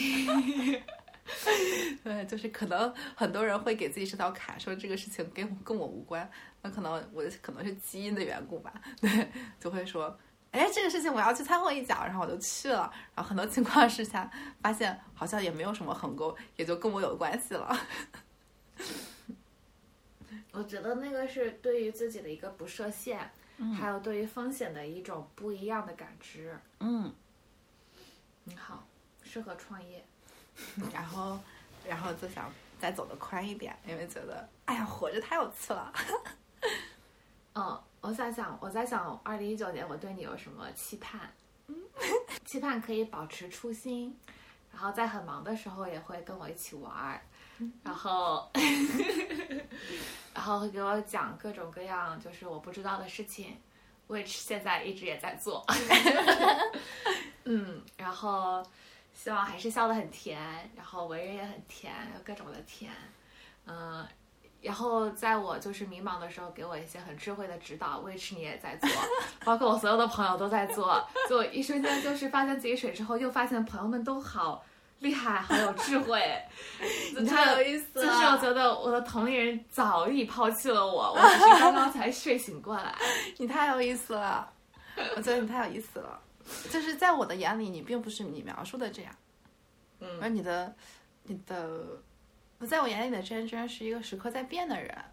对，就是可能很多人会给自己设道卡，说这个事情跟跟我无关，那可能我可能是基因的缘故吧。对，就会说，哎，这个事情我要去掺和一脚，然后我就去了。然后很多情况之下，发现好像也没有什么横沟，也就跟我有关系了。 我觉得那个是对于自己的一个不设限，嗯、还有对于风险的一种不一样的感知。 嗯， 你好，适合创业。 然后，然后就想再走得宽一点，因为觉得，哎呀，活着太有趣了。 嗯，我在想，我在想，二零一九年我对你有什么期盼？嗯，期盼可以保持初心，然后在很忙的时候也会跟我一起玩，然后，然后会给我讲各种各样就是我不知道的事情 ，which 现在一直也在做。嗯，然后。希望还是笑得很甜，然后为人也很甜，有各种的甜，嗯、呃，然后在我就是迷茫的时候，给我一些很智慧的指导。which 你也在做，包括我所有的朋友都在做，就一瞬间就是发现自己水之后，又发现朋友们都好厉害，好有智慧， 你太有意思了。 就是我觉得我的同龄人早已抛弃了我，我只是刚刚才睡醒过来。 你太有意思了，我觉得你太有意思了。就是在我的眼里，你并不是你描述的这样， 嗯， 而你的，你的，在我眼里的真真是一个时刻在变的人，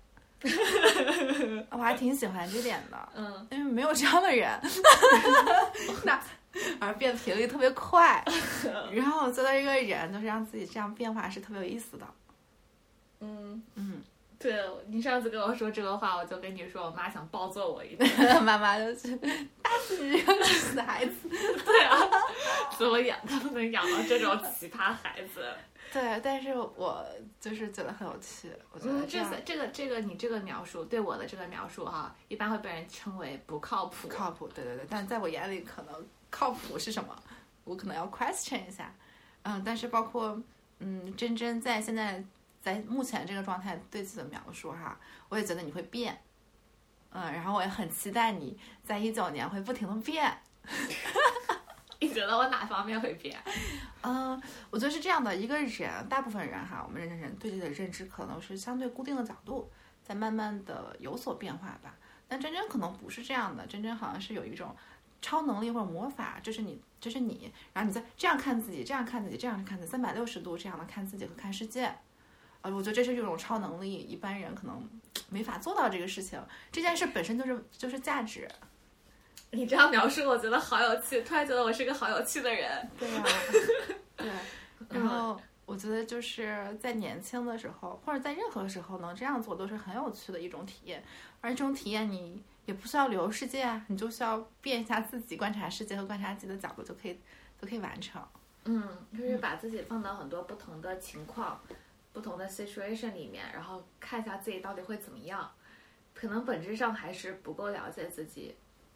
我还挺喜欢这点的， 嗯， 因为没有这样的人，那而变频率特别快，然后我觉得一个人就是让自己这样变化是特别有意思的。 嗯嗯， 对，你上次跟我说这个话，我就跟你说，我妈想暴揍我一顿。 妈妈就是打死你这个死孩子。 对啊，怎么养他们能养到这种奇葩孩子？ 对，但是我就是觉得很有趣。我觉得嗯，这这样这个这个你这个描述对我的这个描述哈、一般会被人称为不靠谱。 不靠谱，对对对。但在我眼里，可能靠谱是什么，我可能要 question 一下。嗯，但是包括嗯，真真在现在在目前这个状态对自己的描述哈，我也觉得你会变。嗯，然后我也很期待你在一九年会不停的变。 你觉得我哪方面会变？ 嗯，我觉得是这样的，一个人，大部分人哈，我们认真人对自己的认知可能是相对固定的角度，在慢慢的有所变化吧。但真真可能不是这样的，真真好像是有一种超能力或者魔法，这是你，这是你，然后你再这样看自己，这样看自己，这样看自己，三百六十度这样的看自己和看世界。呃，我觉得这是一种超能力，一般人可能没法做到这个事情。这件事本身就是就是价值。 你这样描述，我觉得好有趣，突然觉得我是个好有趣的人。 对呀、啊，对。然后我觉得就是在年轻的时候，或者在任何时候能这样做，都是很有趣的一种体验。而这种体验，你也不需要旅游世界啊，你就需要变一下自己，观察世界和观察自己的角度，就可以就可以完成。 嗯，就是把自己放到很多不同的情况、不同的 situation 里面，然后看一下自己到底会怎么样。可能本质上还是不够了解自己。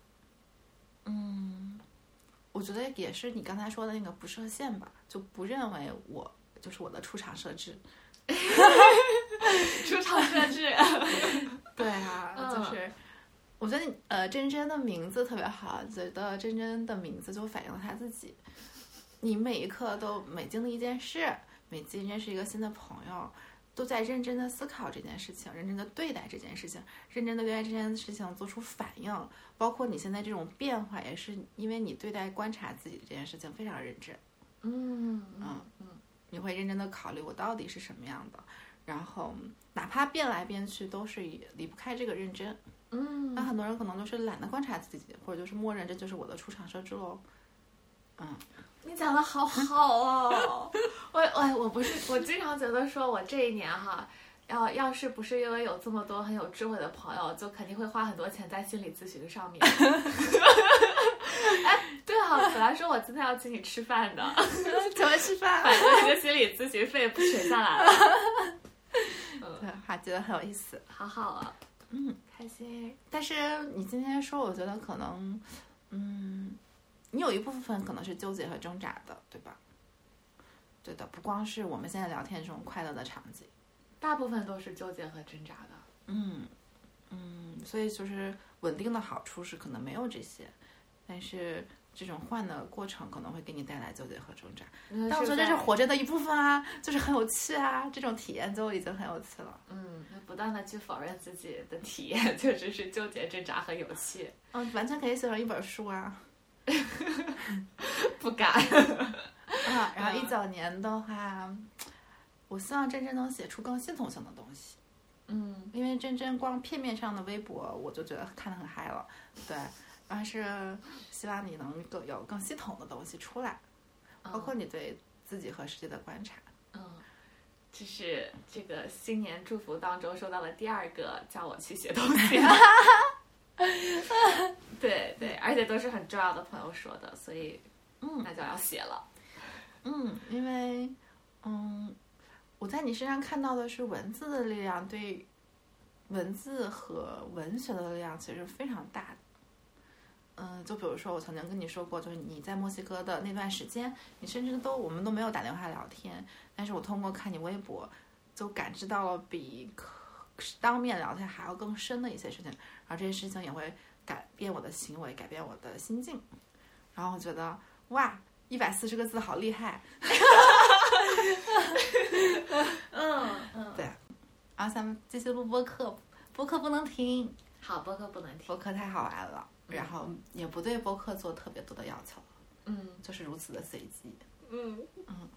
嗯，我觉得也是你刚才说的那个不设限吧，就不认为我就是我的出场设置。 出场设置。 对啊， 嗯、 就是我觉得呃，真真的名字特别好，觉得真真的名字就反映了他自己。你每一刻都每经历一件事，每次认识一个新的朋友，都在认真的思考这件事情，认真的对待这件事情，认真的对待这件事情做出反应。包括你现在这种变化，也是因为你对待观察自己这件事情非常认真。 嗯嗯嗯，你会认真的考虑我到底是什么样的，然后哪怕变来变去，都是离不开这个认真。 嗯， 那很多人可能就是懒得观察自己，或者就是默认这就是我的出场设置喽。嗯， 你讲的好好哦。我我我不是，我经常觉得说我这一年哈。要要是不是因为有这么多很有智慧的朋友，就肯定会花很多钱在心理咨询上面。哎，对啊，本来说我今天要请你吃饭的， 怎么吃饭？ 反正这个心理咨询费不省下来了。 嗯，对，还觉得很有意思， 好好啊， 嗯， 开心。 但是你今天说，我觉得可能，嗯，你有一部分可能是纠结和挣扎的，对吧？对的，不光是我们现在聊天这种快乐的场景。 大部分都是纠结和挣扎的。 嗯嗯，所以就是稳定的好处是可能没有这些，但是这种换的过程可能会给你带来纠结和挣扎。但我觉得这是活着的一部分啊，就是很有趣啊，这种体验就已经很有趣了。 嗯，不断的去否认自己的体验，确实是纠结、挣扎和有趣。 嗯，完全可以写成一本书啊。 不敢。 啊，然后一九年的话。我希望真真能写出更系统性的东西， 嗯， 因为真真光片面上的微博，我就觉得看得很嗨了，对，但是希望你能更有更系统的东西出来，包括你对自己和世界的观察。 嗯，这是这个新年祝福当中收到了第二个叫我去写东西。对对，而且都是很重要的朋友说的，所以嗯，那就要写了。 嗯，因为嗯。我在你身上看到的是文字的力量，对文字和文学的力量其实非常大的。嗯，就比如说我曾经跟你说过，就是你在墨西哥的那段时间，你甚至都我们都没有打电话聊天，但是我通过看你微博，就感知到了比当面聊天还要更深的一些事情，然后这些事情也会改变我的行为，改变我的心境。然后我觉得哇，一百四十个字好厉害。 嗯嗯， 对，然后咱们继续录播客，播客不能停。 好，播客不能停， 播客太好玩了，嗯、然后也不对播客做特别多的要求， 嗯， 就是如此的随机。 嗯嗯，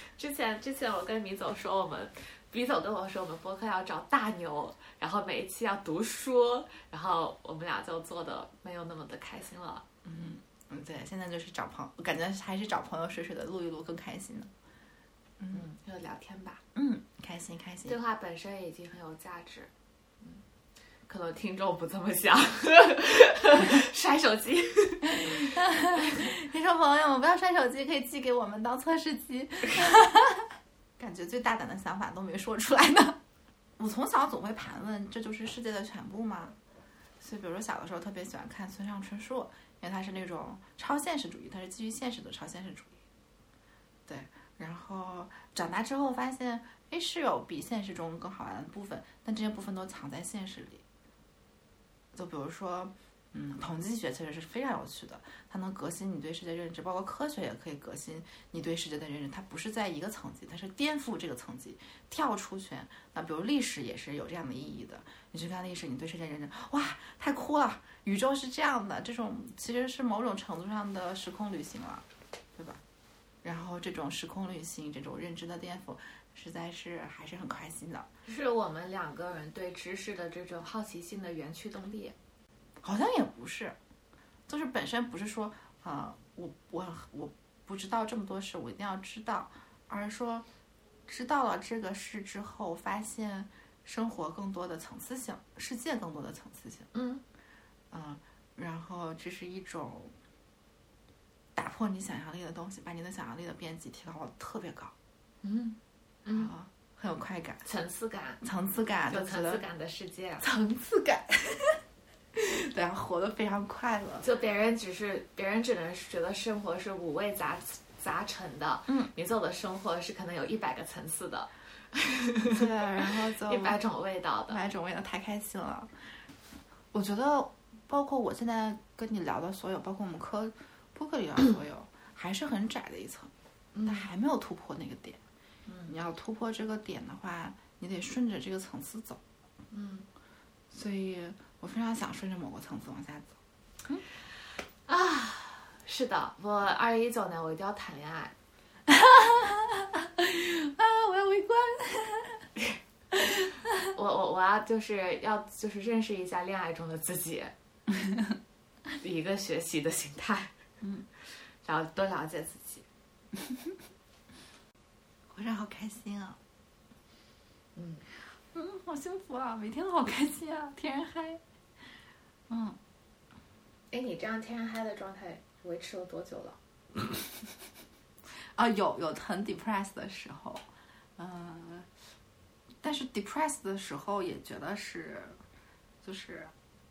之前之前我跟米总说，我们米总跟我说我们播客要找大牛，然后每一期要读书，然后我们俩就做的没有那么的开心了。 嗯嗯，对，现在就是找朋友，我感觉还是找朋友水水的录一录更开心的。 嗯，就聊天吧。 嗯，开心开心。 对话本身已经很有价值。嗯，可能听众不这么想。摔手机。 听众朋友们，不要摔手机，可以寄给我们当测试机。感觉最大胆的想法都没说出来呢。我从小总会盘问，这就是世界的全部吗？所以比如说小的时候特别喜欢看村上春树，因为他是那种超现实主义，他是基于现实的超现实主义。对，然后长大之后发现，哎，是有比现实中更好玩的部分，但这些部分都藏在现实里。就比如说，嗯，统计学其实是非常有趣的，它能革新你对世界认知，包括科学也可以革新你对世界的认知。它不是在一个层级，它是颠覆这个层级，跳出去。那比如历史也是有这样的意义的。你去看历史，你对世界认知，哇，太酷了！宇宙是这样的，这种其实是某种程度上的时空旅行了，对吧？然后这种时空旅行，这种认知的颠覆，实在是还是很开心的。 是我们两个人对知识的这种好奇心的原驱动力。 好像也不是，就是本身不是说，呃，我我我不知道这么多事，我一定要知道，而是说，知道了这个事之后，发现生活更多的层次性，世界更多的层次性。 嗯嗯、呃，然后这是一种打破你想象力的东西，把你的想象力的边际提高的特别高。 嗯嗯、 呃，很有快感， 层次感， 层次感， 有层次感的世界， 层次感。对啊，活得非常快乐。 就别人只是别人只能觉得生活是五味杂杂陈的， 嗯， 你做的生活是可能有一百个层次的， 对，然后就一百种味道的， 一百种味道，太开心了。我觉得，包括我现在跟你聊的所有，包括我们科播客里聊的所有，还是很窄的一层，它还没有突破那个点。 嗯， 你要突破这个点的话，你得顺着这个层次走。 嗯， 所以我非常想顺着某个层次往下走。 嗯啊，是的，我二零一九年我一定要谈恋爱。 啊，我要围观。 我我我要就是要就是认识一下恋爱中的自己，一个学习的心态， 嗯， 然后多了解自己。 活着好开心啊！ 嗯嗯，好幸福啊，每天都好开心啊，天然嗨。嗯， 哎，你这样天然嗨的状态维持了多久了？ 啊，有有很 depressed 的时候，嗯、呃，但是 depressed 的时候也觉得是，就是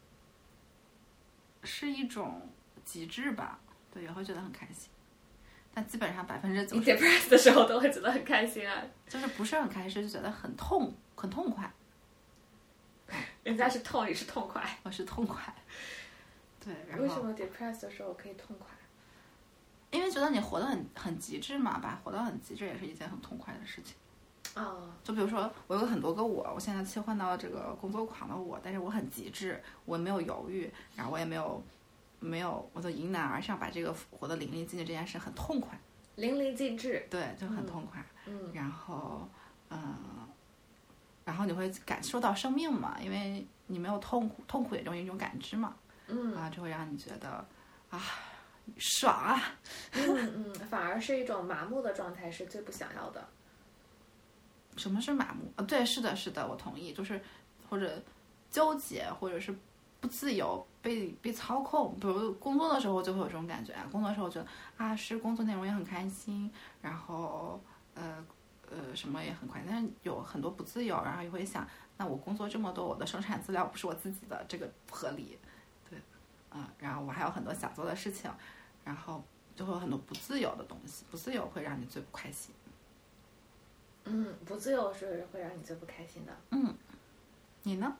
是一种极致吧，对，也会觉得很开心。但基本上百分之九十， 你 depressed 的时候都会觉得很开心啊， 就是不是很开心，就觉得很痛，很痛快。 人家是痛，你是痛快， 我是痛快。对，然后为什么 depressed 的时候可以痛快？ 因为觉得你活得很很极致嘛，吧，活得很极致也是一件很痛快的事情。 哦， 就比如说，我有很多个我，我现在切换到了这个工作狂的我，但是我很极致，我没有犹豫，然后我也没有没有，我就迎难而上，把这个活得淋漓尽致这件事很痛快， 淋漓尽致， 对，就很痛快。 嗯， 然后，嗯，然后你会感受到生命嘛，因为你没有痛苦，痛苦也中一种感知嘛， 嗯啊，这会让你觉得啊，爽啊， 嗯嗯，反而是一种麻木的状态是最不想要的。 什么是麻木啊？对，是的，是的，我同意，就是或者纠结，或者是不自由，被被操控。比如工作的时候就会有这种感觉啊，工作的时候觉得啊，是工作内容也很开心，然后呃呃什么也很快，但是有很多不自由，然后也会想，那我工作这么多，我的生产资料不是我自己的，这个不合理，对，啊、呃，然后我还有很多想做的事情，然后就会有很多不自由的东西，不自由会让你最不开心。 嗯，不自由是会让你最不开心的。 嗯，你呢？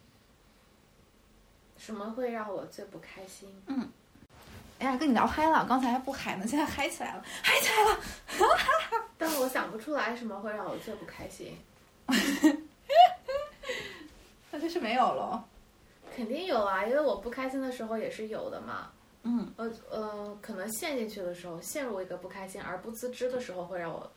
什么会让我最不开心？ 嗯，哎呀，跟你聊嗨了，刚才还不嗨呢，现在嗨起来了，嗨起来了。 但我想不出来什么会让我最不开心。 那就是没有了。 肯定有啊，因为我不开心的时候也是有的嘛。 嗯， 呃呃，可能陷进去的时候，陷入一个不开心而不自知的时候，会让我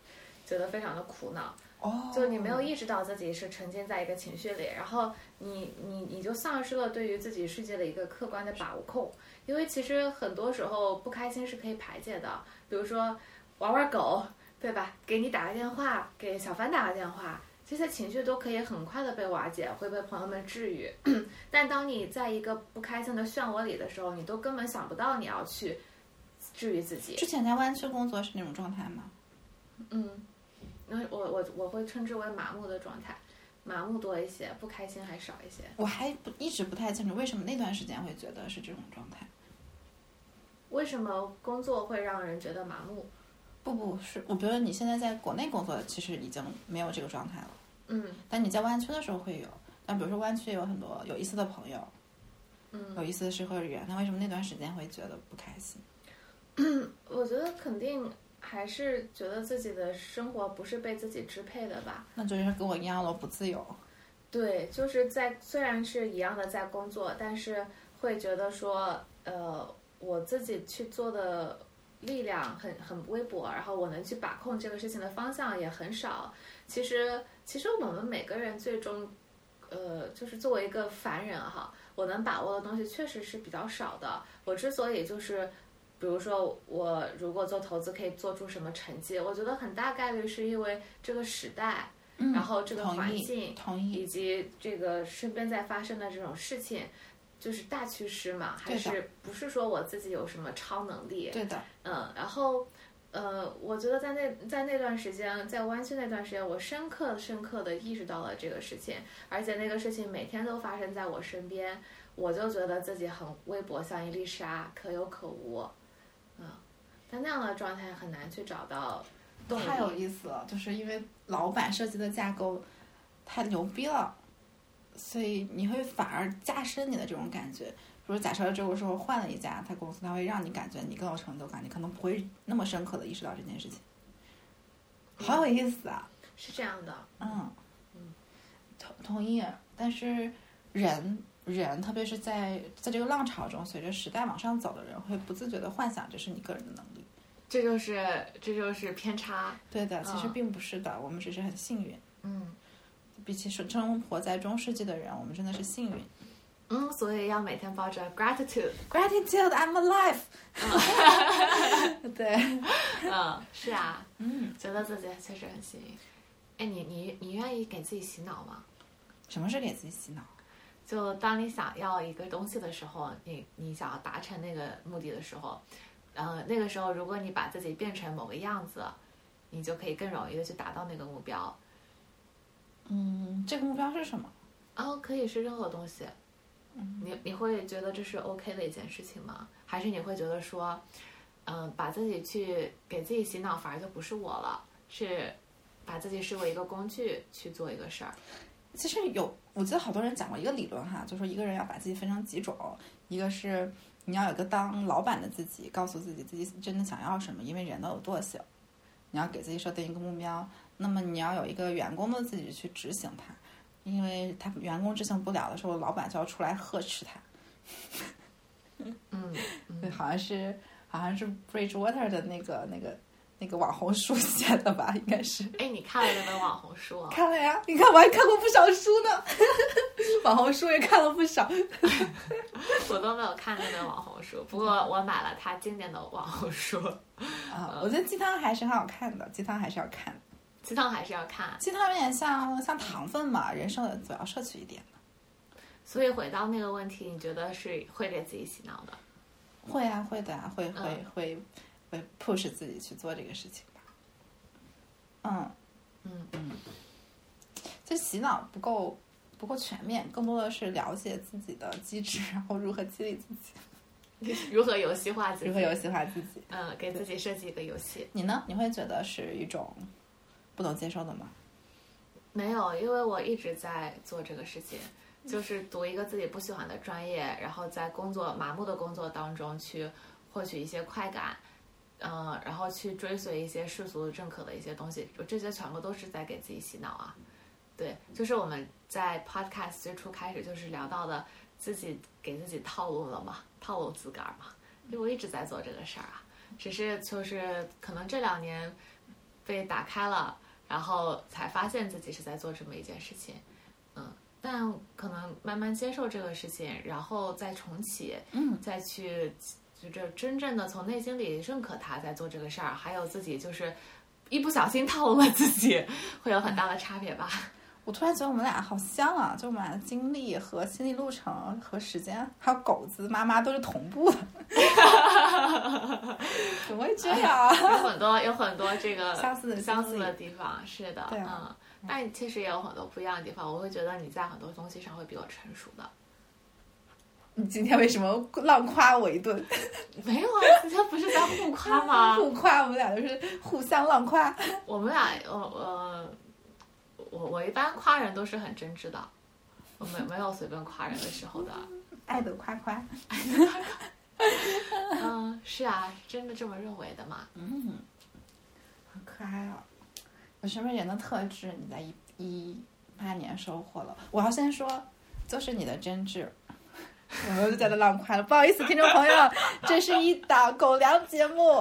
觉得非常的苦恼。 哦， 就你没有意识到自己是沉浸在一个情绪里，然后你你你就丧失了对于自己世界的一个客观的把控。因为其实很多时候不开心是可以排解的，比如说玩玩狗，对吧？给你打个电话，给小凡打个电话，这些情绪都可以很快的被瓦解，会被朋友们治愈。但当你在一个不开心的漩涡里的时候，你都根本想不到你要去治愈自己。 之前在湾区工作是那种状态吗？ 嗯。那我我我会称之为麻木的状态，麻木多一些，不开心还少一些。 我还不一直不太清楚为什么那段时间会觉得是这种状态。 为什么工作会让人觉得麻木？ 不不是，我觉得你现在在国内工作，其实已经没有这个状态了。 嗯。 但你在湾区的时候会有，但比如说湾区有很多有意思的朋友， 嗯， 有意思的诗和人，那为什么那段时间会觉得不开心？ 我觉得肯定。还是觉得自己的生活不是被自己支配的吧？ 那就是跟我一样了，不自由。 对，就是在虽然是一样的在工作，但是会觉得说，呃，我自己去做的力量很很微薄，然后我能去把控这个事情的方向也很少。其实，其实我们每个人最终，呃，就是作为一个凡人哈，我能把握的东西确实是比较少的。我之所以就是。比如说，我如果做投资可以做出什么成绩，我觉得很大概率是因为这个时代， 嗯、 然后这个环境， 同意， 以及这个身边在发生的这种事情，就是大趋势嘛，还是不是说我自己有什么超能力？ 对的， 嗯，然后，呃，我觉得在那在那段时间，在湾区那段时间，我深刻深刻的意识到了这个事情，而且那个事情每天都发生在我身边，我就觉得自己很微薄，像一粒沙，可有可无。嗯，但那样的状态很难去找到动力。 太有意思了，就是因为老板设计的架构太牛逼了，所以你会反而加深你的这种感觉。比如假设这个时候换了一家他公司，它会让你感觉你更有成就感，你可能不会那么深刻的意识到这件事情。好有意思啊！ 嗯、是这样的， 嗯嗯，同同意。但是人。人特别是在在这个浪潮中，随着时代往上走的人，会不自觉的幻想这是你个人的能力， 这就是这就是偏差。 对的，其实并不是的，嗯、我们只是很幸运。 嗯， 比起生活在中世纪的人，我们真的是幸运。 嗯，所以要每天抱着 gratitude，gratitude，I'm alive 对， 嗯，是啊， 嗯， 觉得自己确实很幸运。哎，你你你愿意给自己洗脑吗？ 什么是给自己洗脑？ 就当你想要一个东西的时候，你你想要达成那个目的的时候，呃，那个时候如果你把自己变成某个样子，你就可以更容易的去达到那个目标。 嗯，这个目标是什么？ 哦，可以是任何东西。 嗯， 你你会觉得这是 OK 的一件事情吗？还是你会觉得说，嗯、呃，把自己去给自己洗脑，反而就不是我了，是把自己视为一个工具去做一个事儿？ 其实有，我记得好多人讲过一个理论哈，就说一个人要把自己分成几种，一个是你要有个当老板的自己，告诉自己自己真的想要什么，因为人都有惰性，你要给自己设定一个目标。那么你要有一个员工的自己去执行它，因为他员工执行不了的时候，老板就要出来呵斥他。 嗯，嗯对，好像是好像是 Bridgewater 的那个那个。那个网红书写的吧，应该是。 哎，你看了那本网红书啊？ 看了呀，你看我还看过不少书呢，网红书也看了不少。 我都没有看那本网红书，不过我买了他经典的网红书。 啊，我觉得鸡汤还是很好看的，鸡汤还是要看。 鸡汤还是要看。 鸡汤有点像像糖分嘛，人生的总要摄取一点的。 所以回到那个问题，你觉得是会给自己洗脑的？ 会啊，会的啊，会会、 嗯、 会。会 push 自己去做这个事情吧。嗯嗯嗯，这洗脑不够不够全面，更多的是了解自己的机制，然后如何激励自己， 如何游戏化自己， 如何游戏化自己。 嗯，给自己设计一个游戏。 你呢？你会觉得是一种不能接受的吗？ 没有，因为我一直在做这个事情，就是读一个自己不喜欢的专业，然后在工作麻木的工作当中去获取一些快感。嗯，然后去追随一些世俗认可的一些东西，这些全部都是在给自己洗脑啊。对，就是我们在 podcast 最初开始就是聊到的，自己给自己套路了嘛，套路自个儿嘛。因为我一直在做这个事儿啊，只是就是可能这两年被打开了，然后才发现自己是在做这么一件事情。嗯，但可能慢慢接受这个事情，然后再重启， 嗯， 再去就这真正的从内心里认可他在做这个事儿，还有自己就是一不小心套路了自己，会有很大的差别吧。 我突然觉得我们俩好像啊，就我们俩的经历和心理路程和时间，还有狗子妈妈都是同步的。怎么会这样啊？ 有很多有很多这个相似的相似的地方，是的， 对啊、 嗯，但其实也有很多不一样的地方。我会觉得你在很多东西上会比我成熟的。 你今天为什么浪夸我一顿？ 没有啊，今天不是在互夸吗？ 互夸，我们俩就是互相浪夸。 我们俩，我呃，我我一般夸人都是很真挚的，我没没有随便夸人的时候的。 爱的夸夸， 爱的夸夸。嗯，是啊，真的这么认为的嘛？ 嗯，很可爱啊。有什么人的特质你在一一八年收获了？我要先说，就是你的真挚。我们就在这浪夸了，不好意思，听众朋友，这是一档狗粮节目。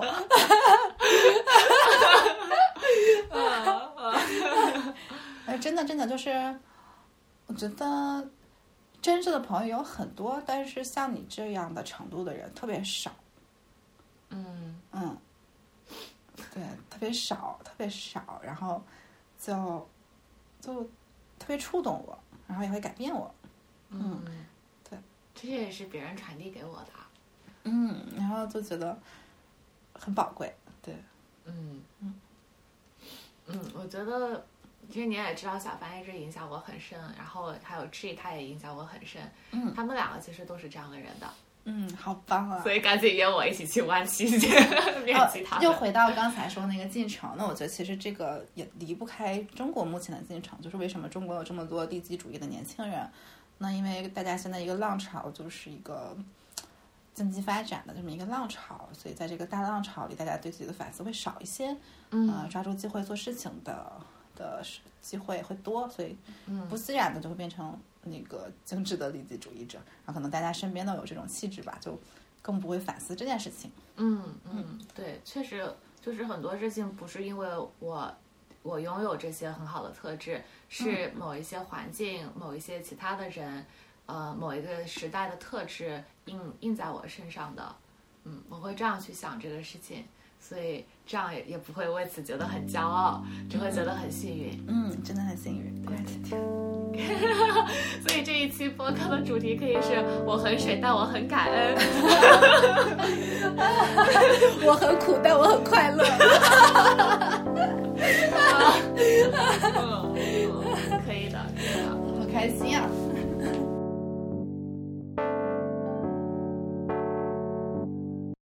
哎，真的真的就是，我觉得真挚的朋友有很多，但是像你这样的程度的人特别少。 嗯嗯，对，特别少，特别少，然后就就特别触动我，然后也会改变我。 嗯。 嗯， 这也是别人传递给我的。 嗯，然后就觉得很宝贵。对， 嗯嗯嗯，我觉得其实你也知道，小凡一直影响我很深，然后还有 Chi 他也影响我很深。 嗯， 他们两个其实都是这样的人的。 嗯，好棒啊！ 所以赶紧约我一起去湾区练吉他。 又回到刚才说那个进程，那我觉得其实这个也离不开中国目前的进程，就是为什么中国有这么多利己主义的年轻人。那因为大家现在一个浪潮就是一个经济发展的这么一个浪潮，所以在这个大浪潮里，大家对自己的反思会少一些， 嗯、 呃，抓住机会做事情的的机会会多，所以不嗯自然的就会变成那个精致的利己主义者。然后可能大家身边都有这种气质吧，就更不会反思这件事情。 嗯嗯，对，确实就是很多事情不是因为我。我拥有这些很好的特质，是某一些环境、嗯、某一些其他的人，呃，某一个时代的特质印印在我身上的。嗯，我会这样去想这个事情，所以这样也也不会为此觉得很骄傲，只会觉得很幸运。 嗯，真的很幸运。对， 所以这一期播客的主题可以是我很水，但我很感恩。 我很苦，但我很快乐。 嗯，可以的，可以的， 好开心啊！